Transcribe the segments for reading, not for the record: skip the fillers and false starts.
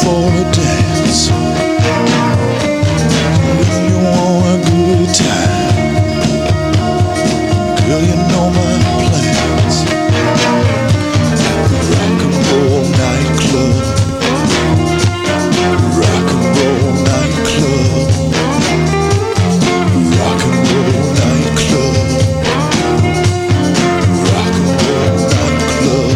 for a dance. If you want a good time, girl, you know my plans. Rock and roll nightclub, rock and roll nightclub, rock and roll nightclub, rock and roll nightclub.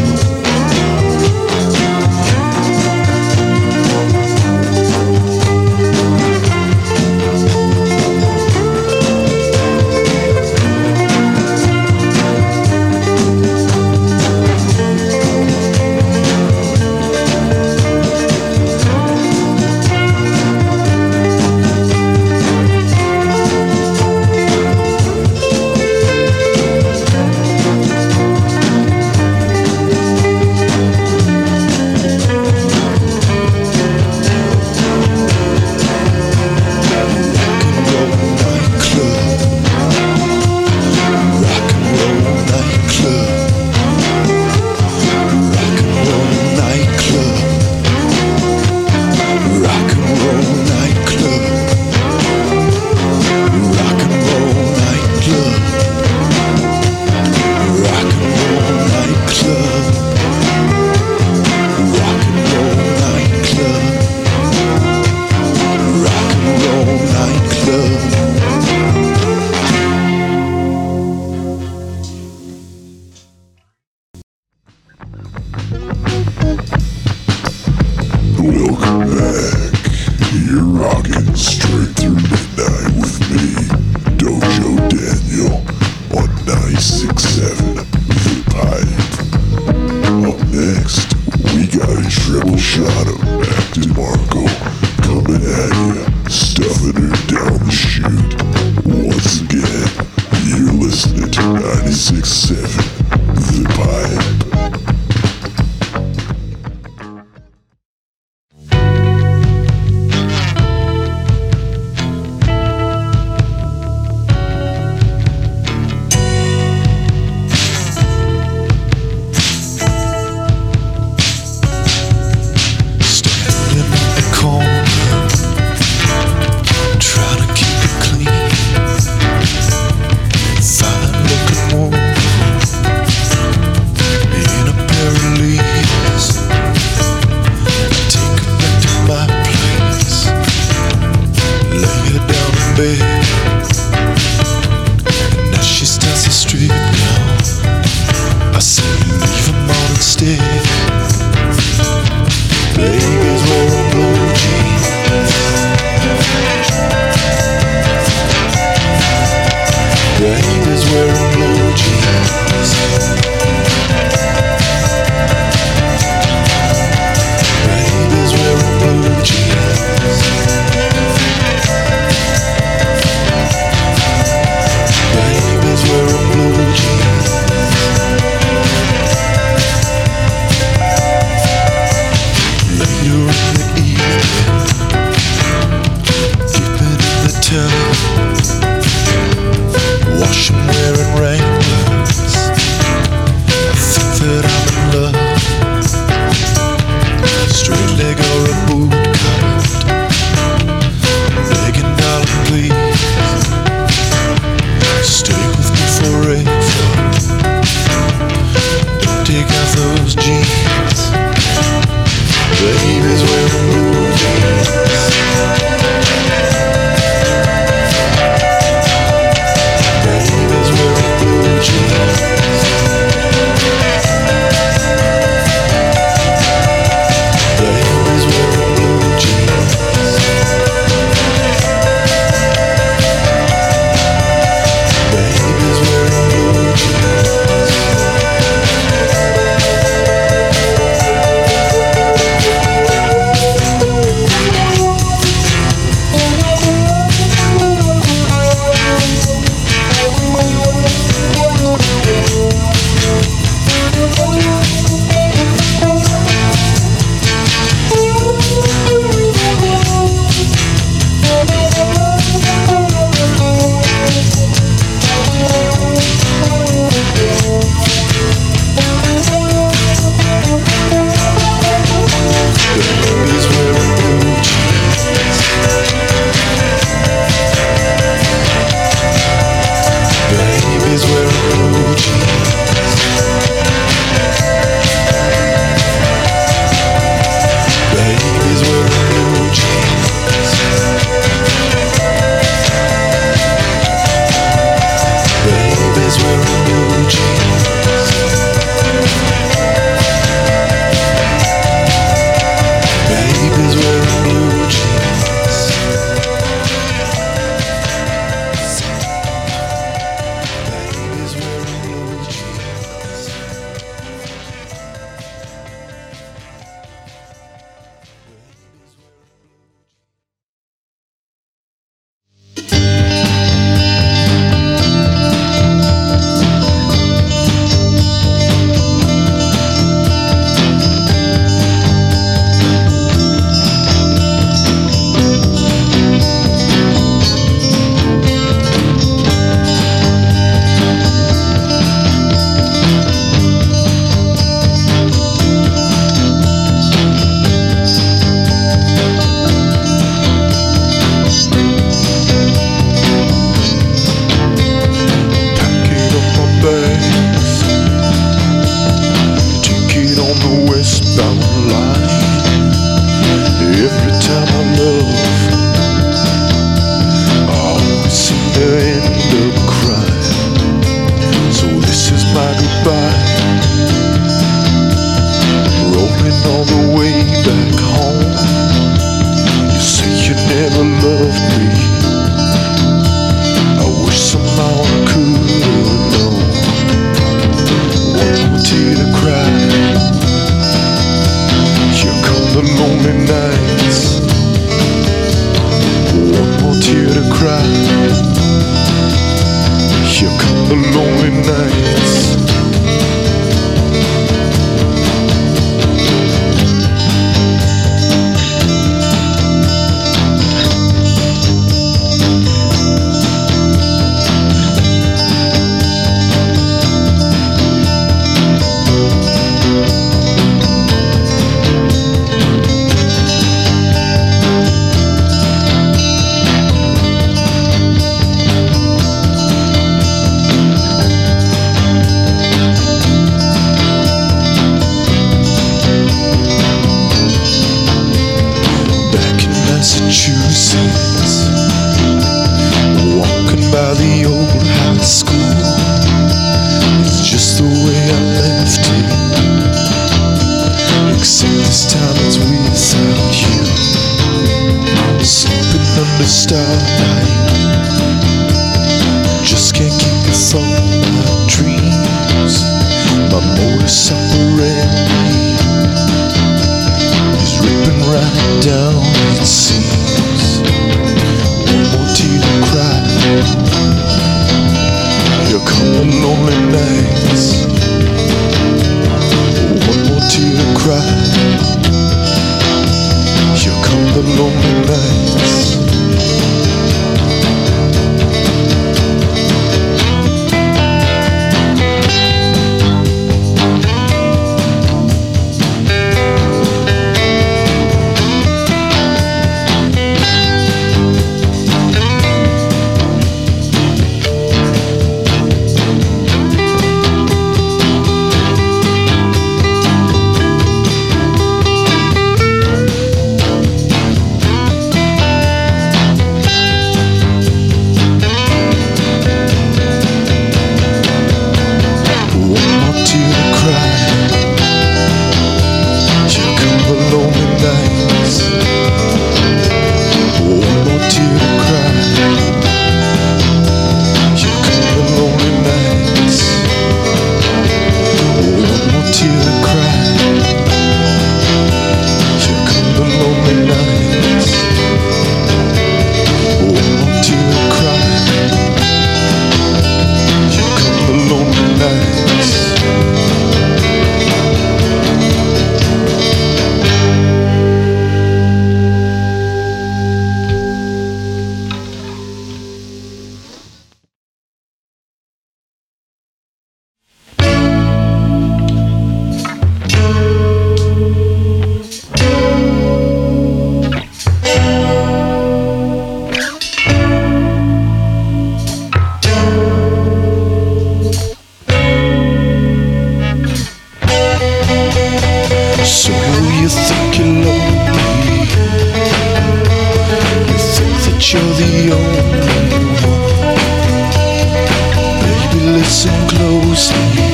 Welcome back. You're rocking straight through midnight with me, Dojo Daniel, on 96.7 The Pipe. Up next, we got a triple shot of Mac DeMarco coming at ya, stuffing her down the chute. Once again, you're listening to 96.7 The Pipe. Those jeans, baby's wearing blue jeans. loved me. I wish somehow I could have known. One more tear to cry. Here come the lonely nights. One more tear to cry. Here come the lonely nights. Massachusetts, walking by the old high school. It's just the way I left it, except this time it's without you. Sleeping under starlight, just can't keep the thought of my dreams. My modus operandi is ripping right down, it seems. One more tear to cry. Here come the lonely nights. One more tear to cry. Here come the lonely nights. So you think you love me? You think that you're the only one? Baby, listen closely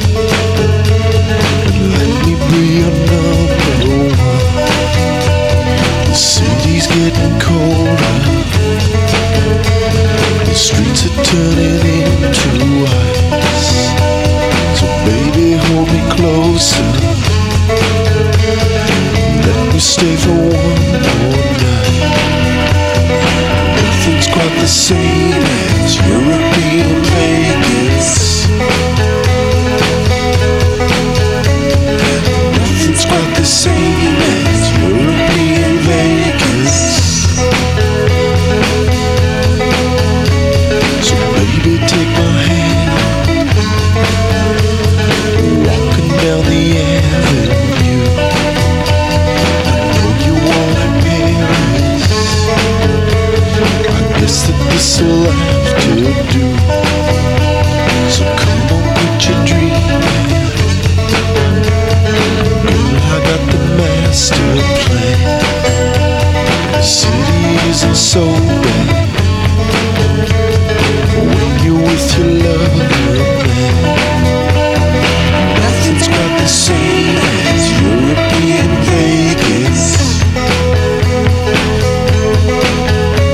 and let me be your number one. The city's getting colder, the streets are turning into ice. So baby, hold me closer, let me stay for one more night. Nothing's quite the same as European Vegas. Nothing's quite the same as European Vegas. So baby, take my hand, walking down the avenue. That this will have to do. So come on, put your dream in. Girl, I got the master plan. The city isn't so bad when you're with your lover, man. Nothing's quite the same as European Vegas.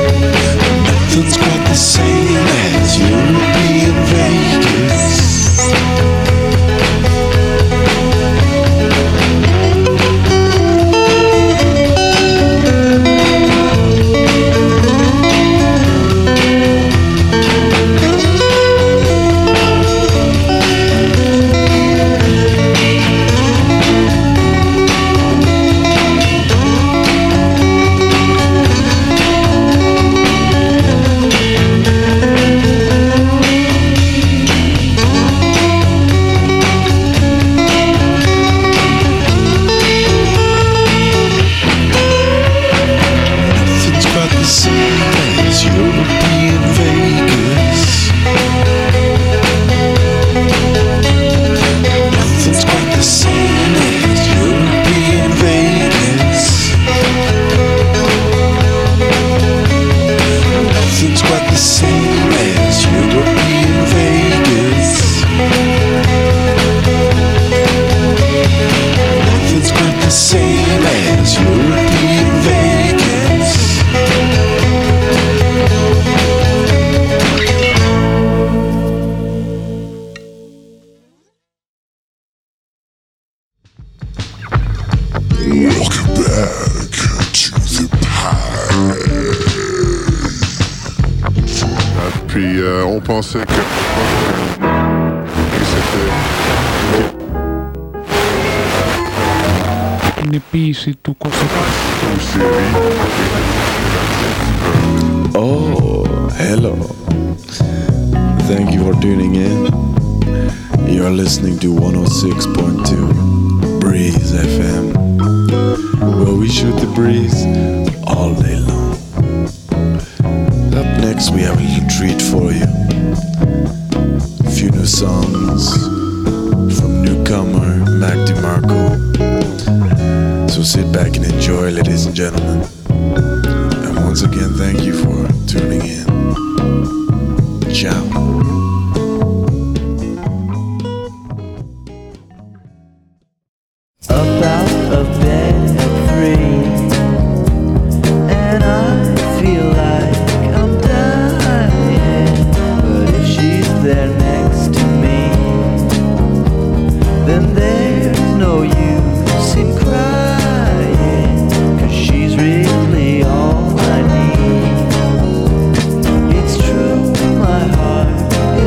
on pensait que c'était ne biisi tukossa. une série. Oh, hello. Thank you for tuning in. You're listening to 106.2 Breeze FM, where we shoot the breeze all day long. Up next, we have a little treat for you. A few new songs from newcomer Mac DeMarco. So sit back and enjoy, ladies and gentlemen. And once again, thank you for tuning in. Ciao. Up out of bed at 3, and I feel like I'm dying. But if she's there next to me, then there's no use in crying, 'cause she's really all I need. It's true, my heart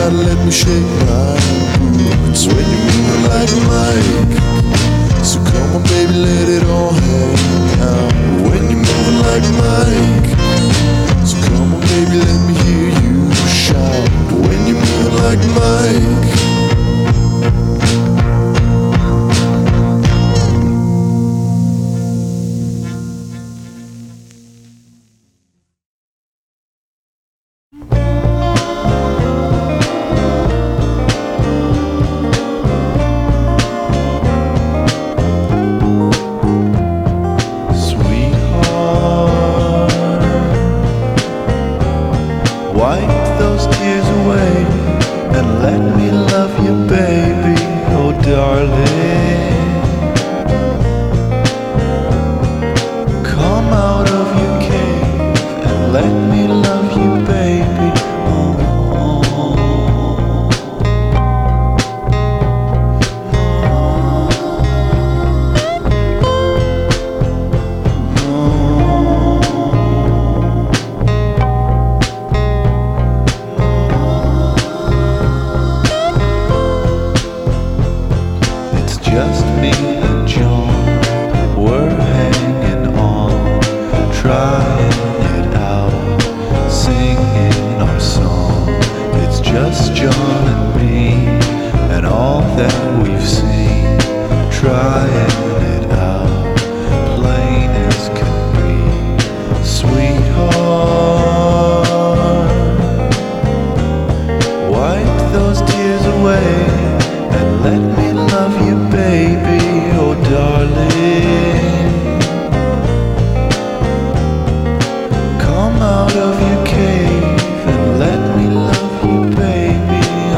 gotta let me shake my boots when you're moving like Mike. So come on, baby, let it all hang out when you're moving like Mike. So come on, baby, let me hear you shout when you're moving like Mike. Wipe those tears away and let me love you, baby, oh darling. Come out of your cave and let me love you, baby, oh. Just me and John, we're hanging on, trying it out, singing our song. It's just John and me, and all that we've seen, trying it out, plain as can be, sweetheart. Wipe those tears away and let me love you, baby, oh darling. Come out of your cave and let me love you, baby,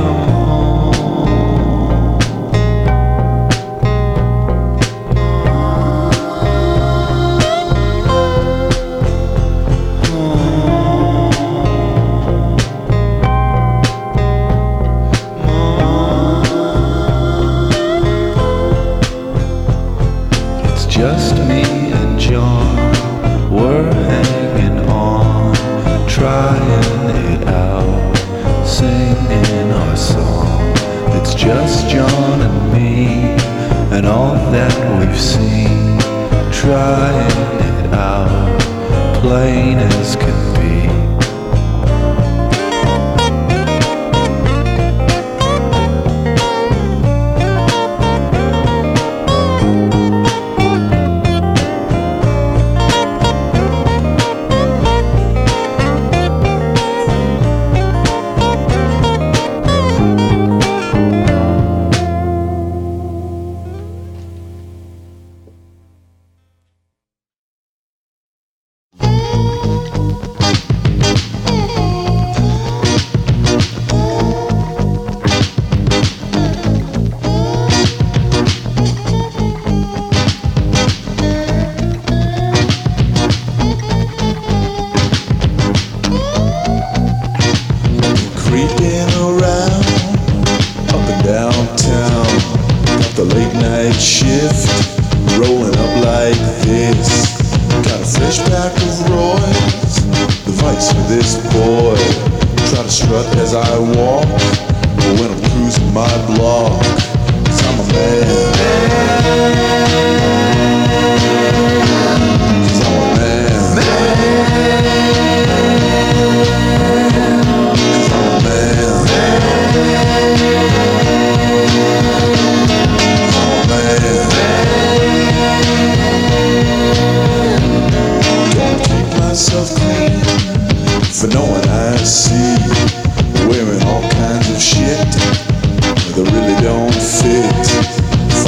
just me and John, we're hanging on, trying it out, singing our song. It's just John and me, and all that we've seen, trying it out, plain as can be. Creeping around, up and downtown, got the late night shift, rolling up like this. Got a fresh pack of Roy's, the vice for this boy. Try to strut as I walk, but when I'm cruising my block, 'cause I'm a man. 'Cause I'm a man. Myself clean for knowing I see wearing all kinds of shit that really don't fit.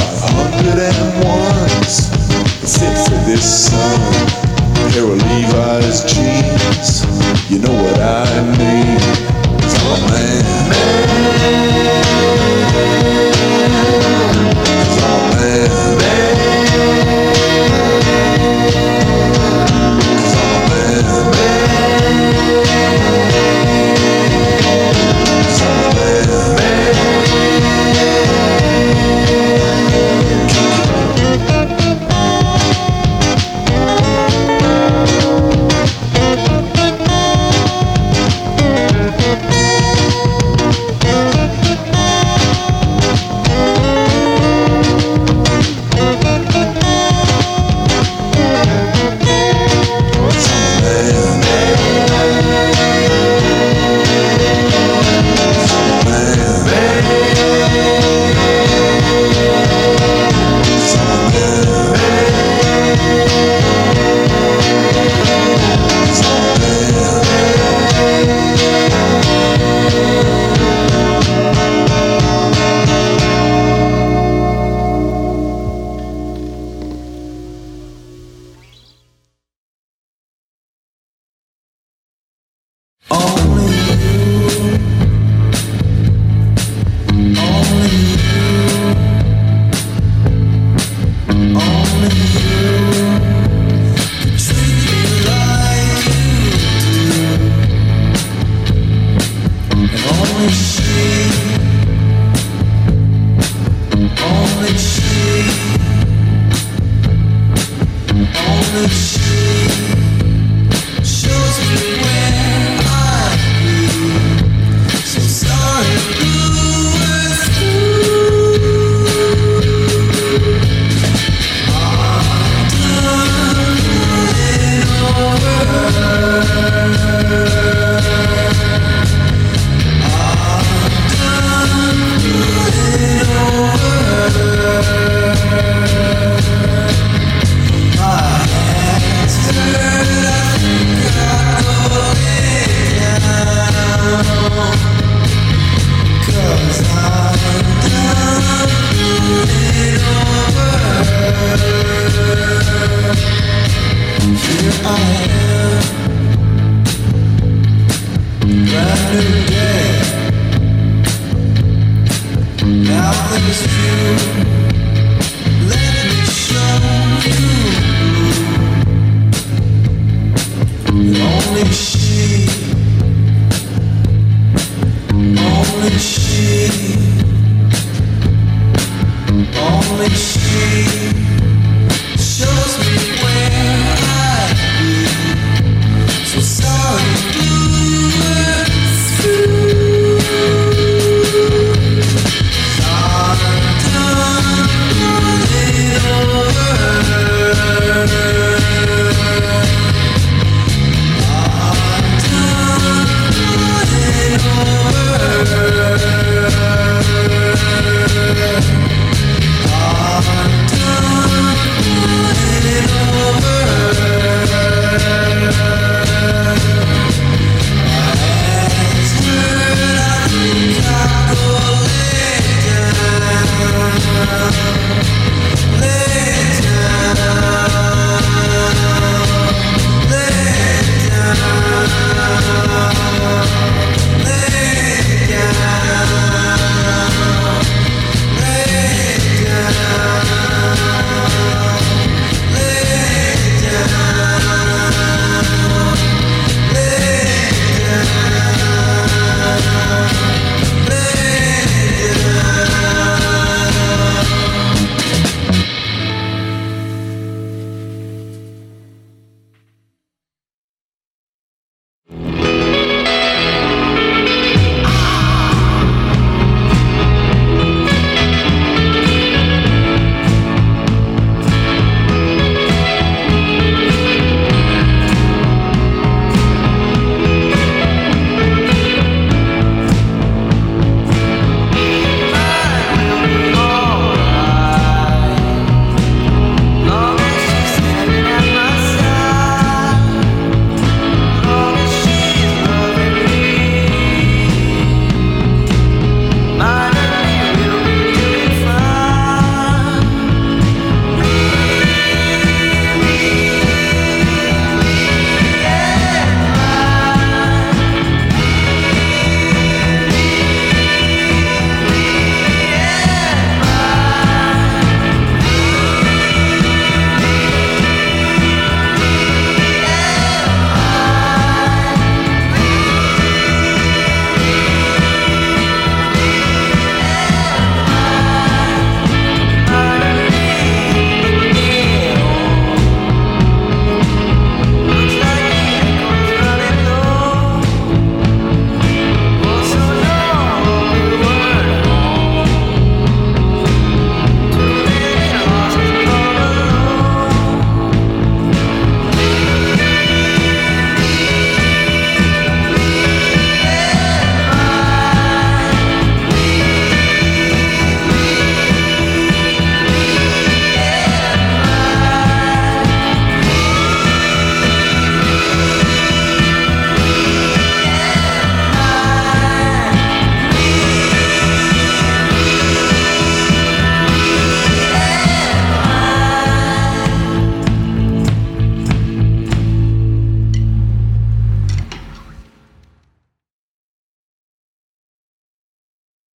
Only she